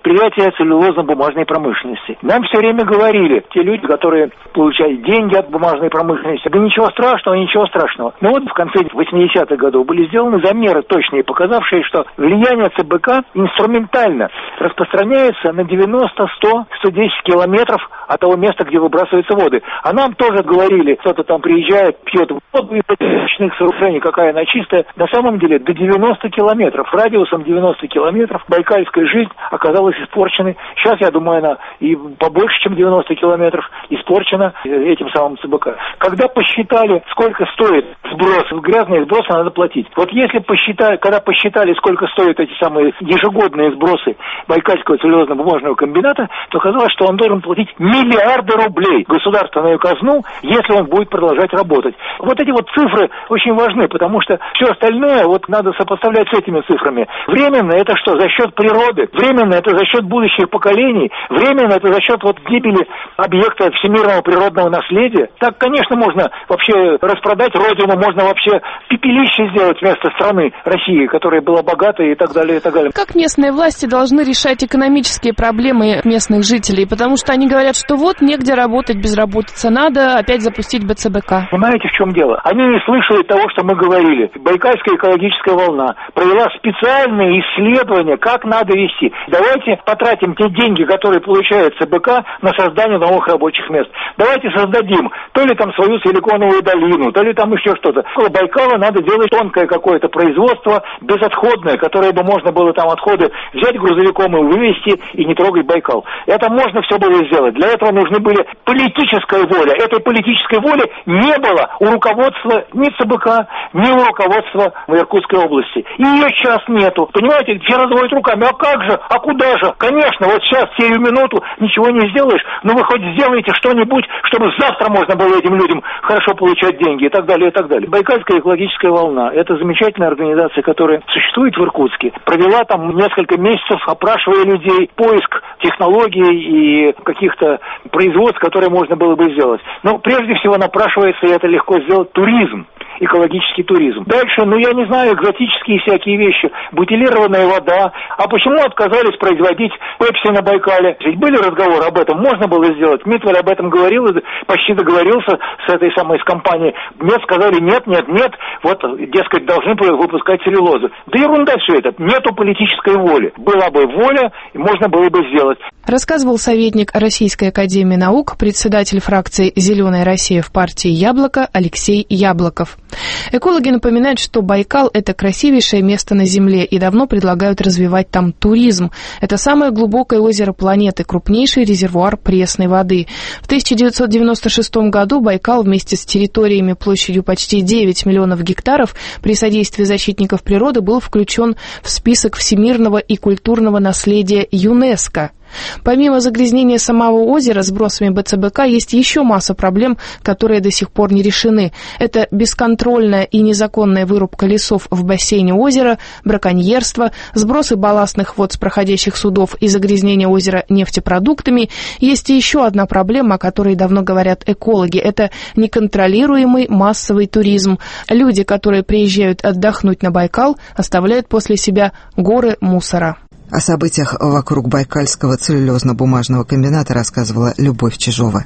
предприятия целлюлозно-бумажной промышленности. Нам все время говорили, те люди, которые получают деньги от бумажной промышленности, да ничего страшного, ничего страшного. Но вот в конце восьмидесятых годов были сделаны замеры точные, показавшие, что влияние ЦБК инструментально распространяется на девяносто, сто, сто десять километров от того места, где выбрасываются воды. А нам тоже говорили, кто-то там приезжает, пьет воду из речных сооружений, какая она чистая. На самом деле до девяноста километров, радиусом девяносто километров байкальская жизнь оказалась испорченной. Сейчас, я думаю, она и побольше, чем девяносто километров испорчена этим самым ЦБК. Когда посчитали, сколько стоит сброс, грязные сбросы надо платить. Вот если посчитали, когда посчитали, сколько стоят эти самые ежегодные сбросы Байкальского целлюлозно-бумажного комбината, то оказалось, что он должен платить миллиарды рублей в государственную казну, если он будет продолжать работать. Вот эти вот цифры очень важны, потому что все остальное вот надо сопоставлять с этими цифрами. Временно это что? За счет природы. Временно это за счет будущих поколений. Временно это за счет вот гибели объекта всемирного природного наследия. Так, конечно, можно вообще распродать родину, можно вообще пепелище сделать вместо страны России, которая была богатой и так далее, и так далее. Как местные власти должны решать экономические проблемы местных жителей? Потому что они говорят, что вот негде работать, безработица, надо опять запустить БЦБК. Понимаете, в чем дело? Они не слышали того, что мы говорили. Байкальская экологическая волна провела специальные исследования, как надо вести. Давайте потратим те деньги, которые получает ЦБК, на создание новых рабочих мест. Давайте создадим то ли там свою силиконовую долину, то ли там еще что-то. Около Байкала надо делать тонкое какое-то производство, безотходное, которое бы можно было там отходы взять грузовиком и вывезти, и не трогать Байкал. Это можно все было сделать. Для этого нужны были политическая воля. Этой политической воли не было у руководства ни ЦБК, ни у руководства в Иркутской области. И ее сейчас нету. Понимаете, все разводят руками. А как же? А куда же? Конечно, вот сейчас, сию минуту, ничего не сделаешь, но вы хоть сделаете что-нибудь, чтобы завтра можно было этим людям хорошо получать деньги и так далее, и так далее. Байкальская экологическая волна – это замечательная организация, которая существует в Иркутске. Провела там несколько месяцев, опрашивая людей, поиск технологий и каких-то производств, которые можно было бы сделать. Но прежде всего напрашивается, и это легко сделать, туризм. Экологический туризм. Дальше, ну я не знаю, экзотические всякие вещи, бутилированная вода. А почему отказались производить пепси на Байкале? Ведь были разговоры об этом, можно было сделать. Митваль об этом говорил, почти договорился с этой самой с компанией. Нет, сказали нет, нет, нет, вот, дескать, должны выпускать целлюлозу. Да ерунда все это, нету политической воли. Была бы воля, и можно было бы сделать. Рассказывал советник Российской академии наук, председатель фракции «Зеленая Россия» в партии «Яблоко» Алексей Яблоков. Экологи напоминают, что Байкал – это красивейшее место на Земле и давно предлагают развивать там туризм. Это самое глубокое озеро планеты, крупнейший резервуар пресной воды. В тысяча девятьсот девяносто шестом году Байкал вместе с территориями площадью почти девять миллионов гектаров при содействии защитников природы был включен в список всемирного и культурного наследия ЮНЕСКО. Помимо загрязнения самого озера сбросами БЦБК есть еще масса проблем, которые до сих пор не решены. Это бесконтрольная и незаконная вырубка лесов в бассейне озера, браконьерство, сбросы балластных вод с проходящих судов и загрязнение озера нефтепродуктами. Есть и еще одна проблема, о которой давно говорят экологи. Это неконтролируемый массовый туризм. Люди, которые приезжают отдохнуть на Байкал, оставляют после себя горы мусора. О событиях вокруг Байкальского целлюлозно-бумажного комбината рассказывала Любовь Чижова.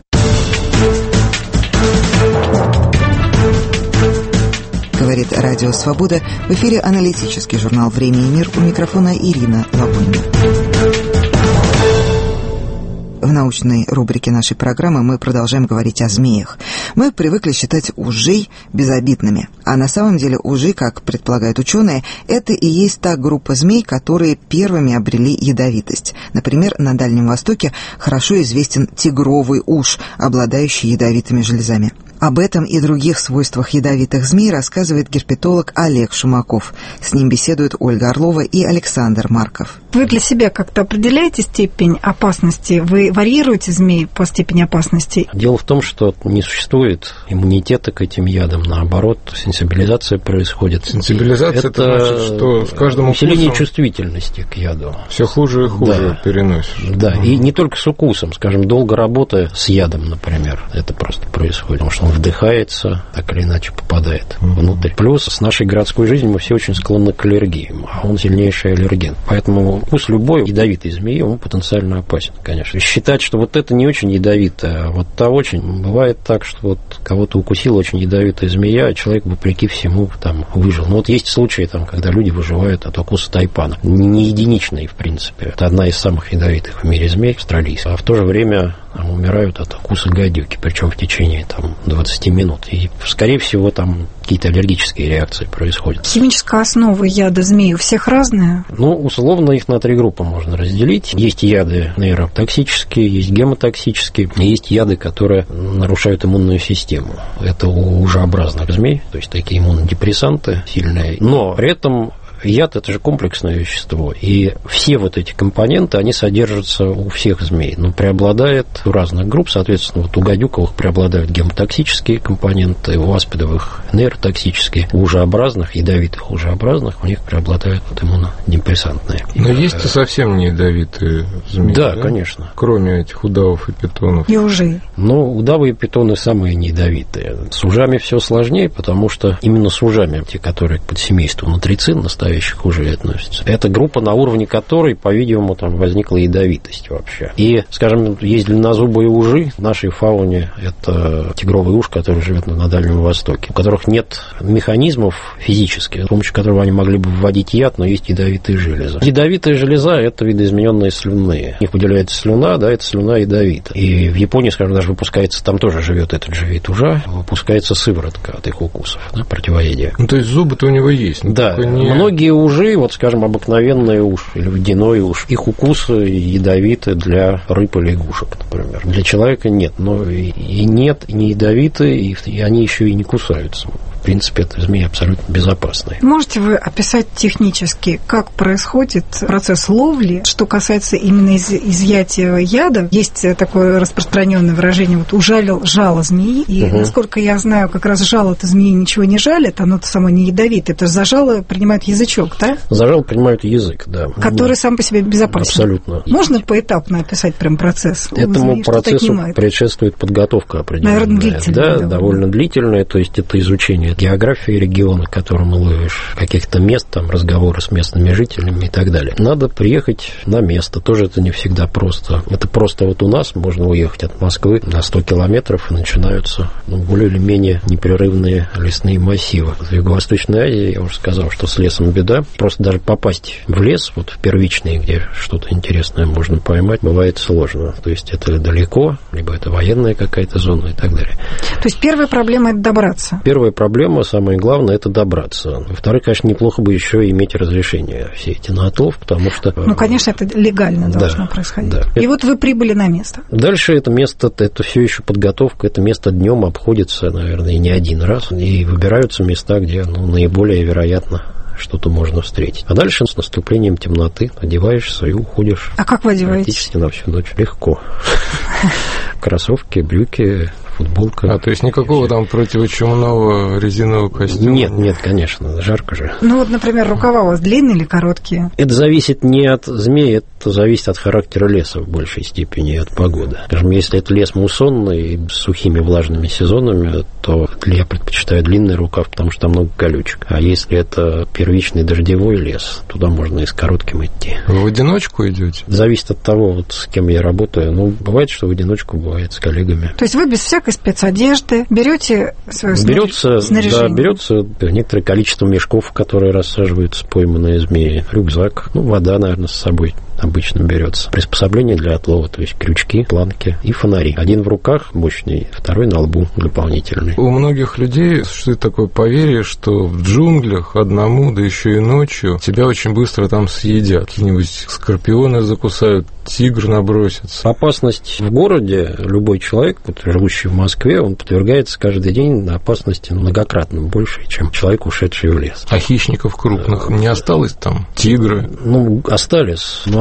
Говорит Радио Свобода. В эфире аналитический журнал «Время и мир». У микрофона Ирина Лавонина. В научной рубрике нашей программы мы продолжаем говорить о змеях. Мы привыкли считать ужей безобидными. А на самом деле ужи, как предполагают ученые, это и есть та группа змей, которые первыми обрели ядовитость. Например, на Дальнем Востоке хорошо известен тигровый уж, обладающий ядовитыми железами. Об этом и других свойствах ядовитых змей рассказывает герпетолог Олег Шумаков. С ним беседуют Ольга Орлова и Александр Марков. Вы для себя как-то определяете степень опасности? Вы варьируете змей по степени опасности? Дело в том, что не существует иммунитета к этим ядам. Наоборот, сенсибилизация происходит. Сенсибилизация – это значит, что с каждым усиление укусом чувствительности к яду. Все хуже и хуже да. переносишь. Да, и не только с укусом. Скажем, долго работая с ядом, например, это просто происходит. Потому что вдыхается, так или иначе попадает внутрь. Плюс с нашей городской жизнью мы все очень склонны к аллергии, а он сильнейший аллерген. Поэтому укус любой ядовитой змеи, он потенциально опасен, конечно. Считать, что вот это не очень ядовитое, а вот та очень. Бывает так, что вот кого-то укусила очень ядовитая змея, а человек, вопреки всему, там, выжил. Но вот есть случаи, там, когда люди выживают от укуса тайпана. Не единичные, в принципе. Это одна из самых ядовитых в мире змей, австралийская. А в то же время там умирают от укуса гадюки, причем в течение там, двадцать минут. И, скорее всего, там какие-то аллергические реакции происходят. Химическая основа яда змеи у всех разная? Ну, условно их на три группы можно разделить. Есть яды нейротоксические, есть гемотоксические, есть яды, которые нарушают иммунную систему. Это у ужеобразных змей, то есть такие иммунодепрессанты сильные. Но при этом яд – это же комплексное вещество, и все вот эти компоненты, они содержатся у всех змей, но преобладает у разных групп, соответственно, вот у гадюковых преобладают гемотоксические компоненты, у аспидовых нейротоксические, у ужеобразных, ядовитых ужеобразных, у них преобладают вот иммунодепрессантные. Но и, есть и совсем не ядовитые змеи, да, да? Конечно. Кроме этих удавов и питонов. И ужей. Ну, удавы и питоны самые неядовитые. С ужами все сложнее, потому что именно с ужами, те, которые к подсемейству нутрицин, настоящих ужей относятся. Это группа, на уровне которой, по-видимому, там возникла ядовитость вообще. И, скажем, есть длиннозубые ужи в нашей фауне. Это тигровый уж, который живет на Дальнем Востоке, у которых нет механизмов физических, с помощью которого они могли бы вводить яд, но есть ядовитые железы. Ядовитая железа – это видоизмененные слюнные. У них выделяется слюна, да, эта слюна ядовита. И в Японии, скажем, даже выпускается, там тоже живет этот же вид ужа, выпускается сыворотка от их укусов, да, противоядие. Ну, то есть зубы-то у него есть. Да, не... многие ужи, вот, скажем, обыкновенный уж или водяной уж, их укусы ядовиты для рыб и лягушек, например. Для человека нет, но и нет, и не ядовиты, и, и они еще и не кусаются. В принципе, эта змея абсолютно безопасная. Можете вы описать технически, как происходит процесс ловли, что касается именно из- изъятия яда? Есть такое распространенное выражение, вот ужалил жало змеи, и, угу. насколько я знаю, как раз жало-то змеи ничего не жалит, оно-то само не ядовитое, то есть за жало принимают язычок, да? За жало принимают язык, да. Который сам по себе безопасен. Абсолютно. Можно поэтапно описать прям процесс? Этому змеи, процессу предшествует подготовка определенная. Наверное, длительная. Да, довольно длительная, то есть это изучение географии региона, к которому ловишь, каких-то мест, там, разговоры с местными жителями и так далее. Надо приехать на место. Тоже это не всегда просто. Это просто вот у нас можно уехать от Москвы на сто километров, и начинаются ну, более или менее непрерывные лесные массивы. В Юго-Восточной Азии, я уже сказал, что с лесом беда. Просто даже попасть в лес, вот в первичный, где что-то интересное можно поймать, бывает сложно. То есть это далеко, либо это военная какая-то зона и так далее. То есть первая проблема – это добраться? Первая проблема, самое главное, это добраться. Во-вторых, конечно, неплохо бы еще иметь разрешение все эти на отлов, потому что... Ну, конечно, это легально должно да, происходить. Да. И это... вот вы прибыли на место. Дальше это место, это все еще подготовка, это место днем обходится, наверное, не один раз, и выбираются места, где ну, наиболее вероятно что-то можно встретить. А дальше с наступлением темноты одеваешься и уходишь. А как вы одеваетесь? Практически на всю ночь. Легко. Кроссовки, брюки, футболка. А, то есть никакого там противочумного резинового костюма? Нет, нет, конечно, жарко же. Ну вот, например, рукава у вас длинные или короткие? Это зависит не от змеи, это зависит от характера леса в большей степени и от погоды. Скажем, если это лес муссонный, с сухими влажными сезонами, то я предпочитаю длинный рукав, потому что там много колючек. А если это первичный дождевой лес, туда можно и с коротким идти. Вы в одиночку идете? Зависит от того, вот, с кем я работаю. Ну, бывает, что в одиночку, бывает с коллегами. То есть вы без всякой спецодежды берете свое берется, снаряжение? Да, берется некоторое количество мешков, которые рассаживаются пойманные змеи, рюкзак, ну, вода, наверное, с собой обычно берется. Приспособление для отлова, то есть крючки, планки и фонари. Один в руках мощный, второй на лбу дополнительный. У многих людей существует такое поверье, что в джунглях одному, да еще и ночью, тебя очень быстро там съедят. Какие-нибудь скорпионы закусают, тигр набросится. Опасность в городе, любой человек, живущий в Москве, он подвергается каждый день на опасности многократно больше, чем человек, ушедший в лес. А хищников крупных не осталось там? Тигры? Ну, остались, но они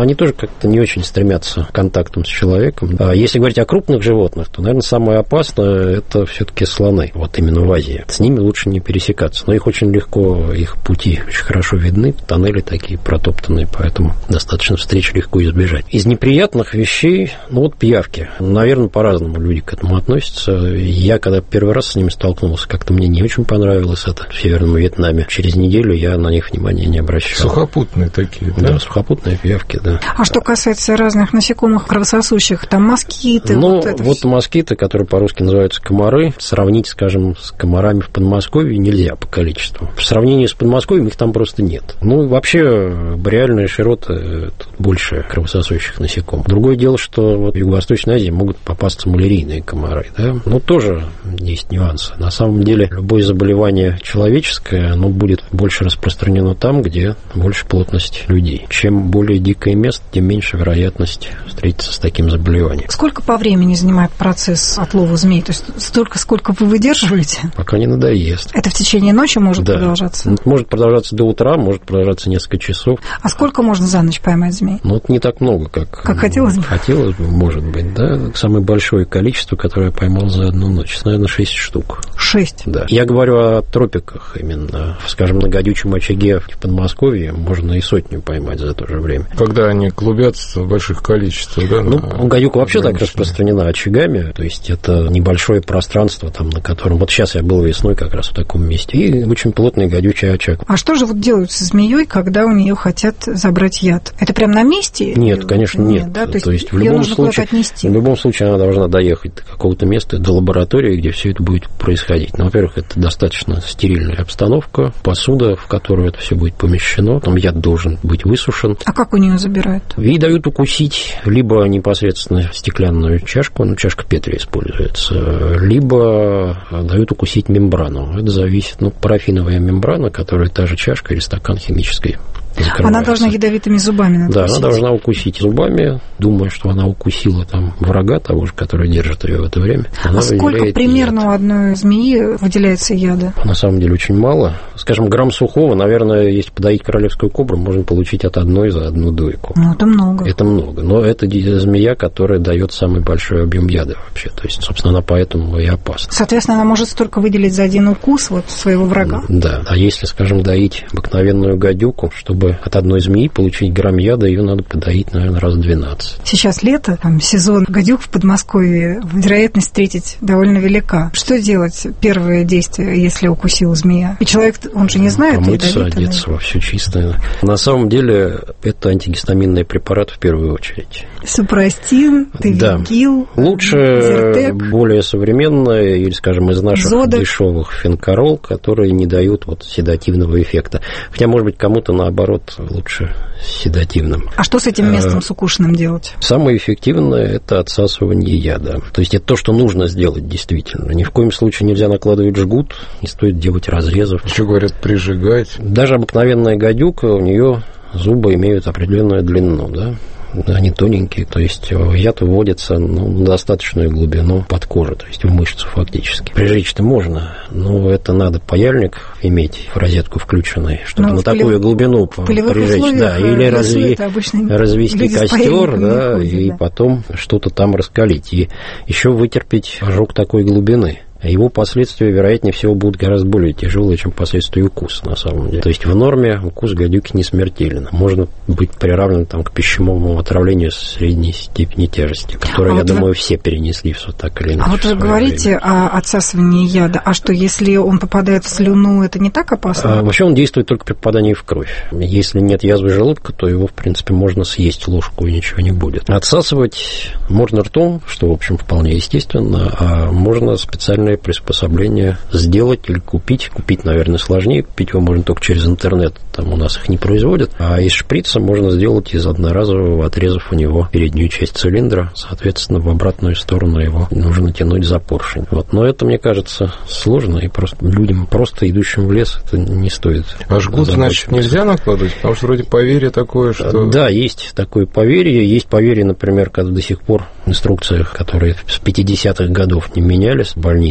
они тоже как-то не очень стремятся к контактам с человеком. А если говорить о крупных животных, то, наверное, самое опасное – это все-таки слоны, вот именно в Азии. С ними лучше не пересекаться, но их очень легко, их пути очень хорошо видны, тоннели такие протоптанные, поэтому достаточно встреч легко избежать. Из неприятных вещей, ну вот пиявки. Наверное, по-разному люди к этому относятся. Я, когда первый раз с ними столкнулся, как-то мне не очень понравилось это в Северном Вьетнаме. Через неделю я на них внимания не обращал. Сухопутные такие, да? Да, сухопутные пиявки, да. А что касается разных насекомых кровососущих, там москиты? Ну, вот, это вот все. Москиты, которые по-русски называются комары, сравнить, скажем, с комарами в Подмосковье нельзя по количеству. В сравнении с Подмосковьем их там просто нет. Ну, вообще, бореальная широта тут больше кровососущих насекомых. Другое дело, что вот в Юго-Восточной Азии могут попасться малярийные комары, да? Ну, тоже есть нюансы. На самом деле, любое заболевание человеческое, оно будет больше распространено там, где больше плотность людей. Чем более дикое место, тем меньше вероятность встретиться с таким заболеванием. Сколько по времени занимает процесс отлова змей? То есть столько, сколько вы выдерживаете? Пока не надоест. Это в течение ночи может да. продолжаться? Может продолжаться до утра, может продолжаться несколько часов. А сколько можно за ночь поймать змей? Ну, это не так много, как... Как хотелось бы? Хотелось бы, может быть, да. Самое большое количество, которое я поймал за одну ночь, наверное, шесть штук. Шесть? Да. Я говорю о тропиках именно. Скажем, на гадючем очаге в Подмосковье можно и сотню поймать за то же время. Когда они клубятся в больших количествах, да? Ну, гадюка вообще так распространена очагами, то есть это небольшое пространство, там, на котором... Вот сейчас я был весной как раз в таком месте, и очень плотный гадючий очаг. А что же вот делают со змеей, когда у нее хотят забрать яд? Это прям на месте? Нет, конечно, нет. нет. Да? То есть, то есть в любом случае, отнести. В любом случае она должна доехать до какого-то места, до лаборатории, где все это будет происходить. Ну, во-первых, это достаточно стерильная обстановка, посуда, в которую это все будет помещено, там яд должен быть высушен. А как у нее забирают? Ей дают укусить либо непосредственно стеклянную чашку, ну, чашка Петри используется, либо дают укусить мембрану. Это зависит, ну, парафиновая мембрана, которая та же чашка или стакан химической. Она должна ядовитыми зубами надкусить. Да, она должна укусить зубами, думая, что она укусила там врага того же, который держит ее в это время. Она а сколько примерно яд. у одной змеи выделяется яда? На самом деле очень мало. Скажем, грамм сухого, наверное, если подоить королевскую кобру, можно получить от одной за одну дойку. Ну, это много. Это много. Но это змея, которая дает самый большой объем яда вообще. То есть, собственно, она поэтому и опасна. Соответственно, она может столько выделить за один укус вот своего врага. Да. А если, скажем, доить обыкновенную гадюку, чтобы от одной змеи получить грамм яда, ее надо подоить, наверное, раз в двенадцать. Сейчас лето, там, сезон гадюк в Подмосковье, вероятность встретить довольно велика. Что делать? Первое действие, если укусила змея? И человек, он же не знает. Помыться, одеться во все чистое. На самом деле, это антигистаминный препарат в первую очередь. Супрастин, Тавигил, да. Лучше Зертек, более современное, или, скажем, из наших Зодек. Дешевых фенкарол, которые не дают вот седативного эффекта. Хотя, может быть, кому-то наоборот лучше седативным. А что с этим местом а, с укушенным делать? Самое эффективное – это отсасывание яда. То есть это то, что нужно сделать действительно. Ни в коем случае нельзя накладывать жгут, не стоит делать разрезов. Еще говорят, прижигать. Даже обыкновенная гадюка, у нее зубы имеют определенную длину, да? Они тоненькие, то есть яд вводится ну, на достаточную глубину под кожу, то есть в мышцу фактически. Прижечь-то можно, но это надо паяльник иметь в розетку включенный, чтобы но на такую полев... глубину прижечь. Да, или разви... развести костер, да, и да. потом что-то там раскалить. И еще вытерпеть ожог такой глубины. Его последствия, вероятнее всего, будут гораздо более тяжелые, чем последствия укуса, на самом деле. То есть в норме укус гадюки не смертелен. Можно быть приравнен там, к пищевому отравлению средней степени тяжести, которое, а я вот думаю, вы... все перенесли все так или иначе. А вот вы говорите время. О отсасывании яда. А что, если он попадает в слюну, это не так опасно? А, вообще он действует только при попадании в кровь. Если нет язвы желудка, то его, в принципе, можно съесть ложку, и ничего не будет. Отсасывать можно ртом, что, в общем, вполне естественно, а можно специально приспособления сделать или купить. Купить, наверное, сложнее. Купить его можно только через интернет. Там у нас их не производят. А из шприца можно сделать из одноразового, отрезав у него переднюю часть цилиндра. Соответственно, в обратную сторону его нужно тянуть за поршень. Вот. Но это, мне кажется, сложно. И просто людям, просто идущим в лес, это не стоит. А жгут, значит, нельзя накладывать? Потому что вроде поверье такое, что... Да, есть такое поверье. Есть поверье, например, когда до сих пор в инструкциях, которые с пятидесятых годов не менялись, больниц,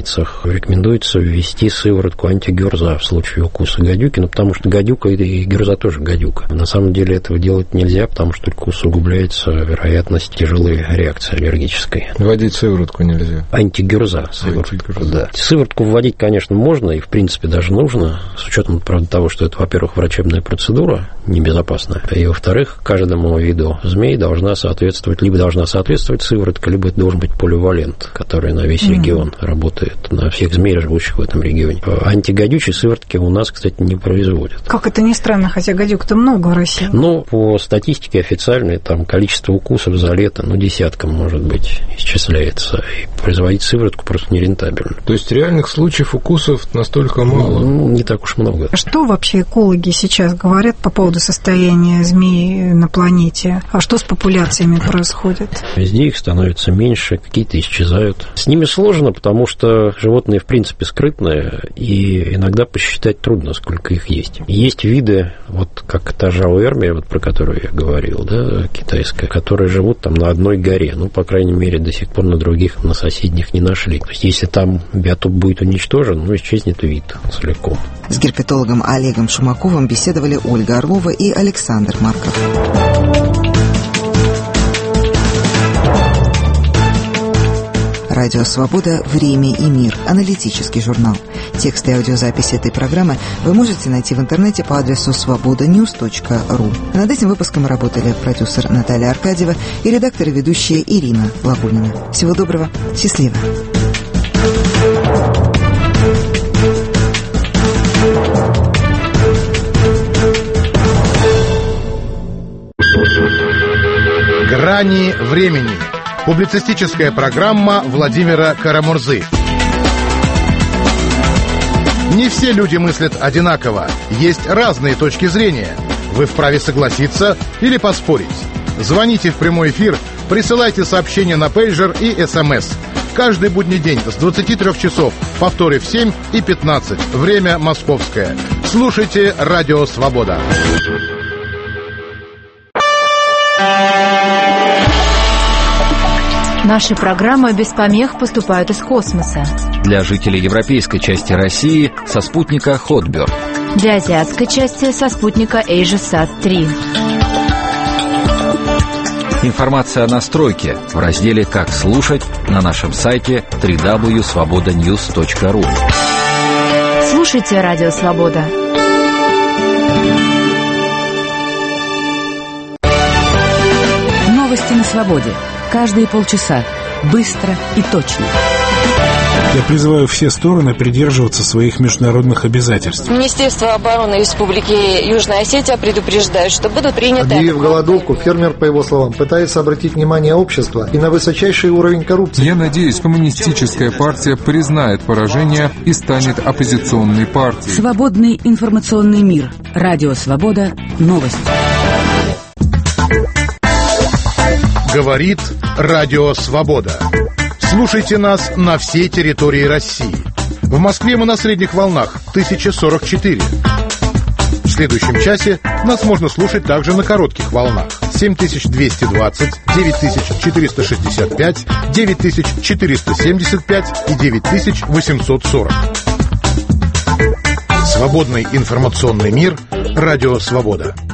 больницах рекомендуется ввести сыворотку антигюрза в случае укуса гадюки, ну, потому что гадюка и гюрза тоже гадюка. На самом деле этого делать нельзя, потому что только усугубляется вероятность тяжелой реакции аллергической. Вводить сыворотку нельзя? Антигюрза. Сыворотку, антигюрза. Да. Сыворотку вводить, конечно, можно и, в принципе, даже нужно, с учетом, правда, того, что это, во-первых, врачебная процедура, небезопасная, и, во-вторых, каждому виду змей должна соответствовать, либо должна соответствовать сыворотка, либо это должен быть поливалент, который на весь mm-hmm. регион работает, на всех змей, живущих в этом регионе. Антигадючие сыворотки у нас, кстати, не производят. Как это ни странно, хотя гадюк-то много в России. Ну, по статистике официальной, там количество укусов за лето, ну, десятком, может быть, исчисляется. И производить сыворотку просто нерентабельно. То есть реальных случаев укусов настолько мало? Ну, не так уж много. Что вообще экологи сейчас говорят по поводу состояния змей на планете? А что с популяциями происходит? Везде их становится меньше, какие-то исчезают. С ними сложно, потому что животные, в принципе, скрытные, и иногда посчитать трудно, сколько их есть. Есть виды, вот как та жауэрмия, вот про которую я говорил, да, китайская, которые живут там на одной горе. Ну, по крайней мере, до сих пор на других, на соседних не нашли. То есть, если там биотоп будет уничтожен, ну, исчезнет вид целиком. С герпетологом Олегом Шумаковым беседовали Ольга Орлова и Александр Марков. Радио «Свобода. Время и мир». Аналитический журнал. Тексты и аудиозаписи этой программы вы можете найти в интернете по адресу свобода ньюс точка ру. Над этим выпуском работали продюсер Наталья Аркадьева и редактор и ведущая Ирина Лабунина. Всего доброго. Счастливо. Грани времени. Публицистическая программа Владимира Карамурзы. Не все люди мыслят одинаково. Есть разные точки зрения. Вы вправе согласиться или поспорить. Звоните в прямой эфир, присылайте сообщения на пейджер и СМС. Каждый будний день с двадцати трёх часов, повторы в семь и пятнадцать. Время московское. Слушайте Радио Свобода. Наши программы без помех поступают из космоса. Для жителей европейской части России со спутника Хотберг. Для азиатской части со спутника AsiaSat три. Информация о настройке в разделе «Как слушать» на нашем сайте дабл ю дабл ю дабл ю точка свобода ньюс точка ру. Слушайте Радио Свобода. Новости на свободе. Каждые полчаса. Быстро и точно. Я призываю все стороны придерживаться своих международных обязательств. Министерство обороны Республики Южная Осетия предупреждает, что будут приняты... Объявив голодовку, фермер, по его словам, пытается обратить внимание общества и на высочайший уровень коррупции. Я надеюсь, коммунистическая партия признает поражение и станет оппозиционной партией. Свободный информационный мир. Радио Свобода. Новости. Говорит Радио Свобода. Слушайте нас на всей территории России. В Москве мы на средних волнах тысяча сорок четыре. В следующем часе нас можно слушать также на коротких волнах семь тысяч двести двадцать, девять тысяч четыреста шестьдесят пять, девять тысяч четыреста семьдесят пять и девять тысяч восемьсот сорок. Свободный информационный мир. Радио Свобода.